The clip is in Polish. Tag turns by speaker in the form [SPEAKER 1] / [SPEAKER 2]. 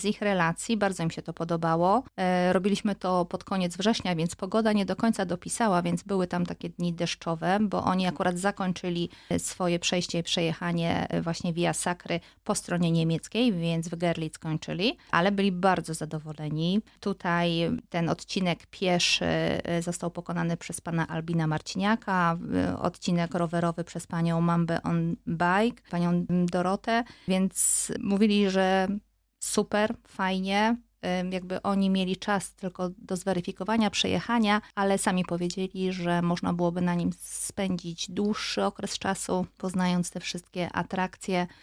[SPEAKER 1] z ich relacji, bardzo im się to podobało. Robiliśmy to pod koniec września, więc pogoda nie do końca dopisała, więc były tam takie dni deszczowe, bo oni akurat zakończyli swoje przejście i przejechanie właśnie Via Sacry po stronie niemieckiej, więc w Görlitz kończyli, ale byli bardzo zadowoleni. Tutaj ten odcinek pieszy został pokonany przez pana Albina Marciniaka, odcinek rowerowy przez panią Mambę on Bike, panią Dorotę, więc mówili, że super, fajnie. Jakby oni mieli czas tylko do zweryfikowania, przejechania, ale sami powiedzieli, że można byłoby na nim spędzić dłuższy okres czasu, poznając te wszystkie atrakcje.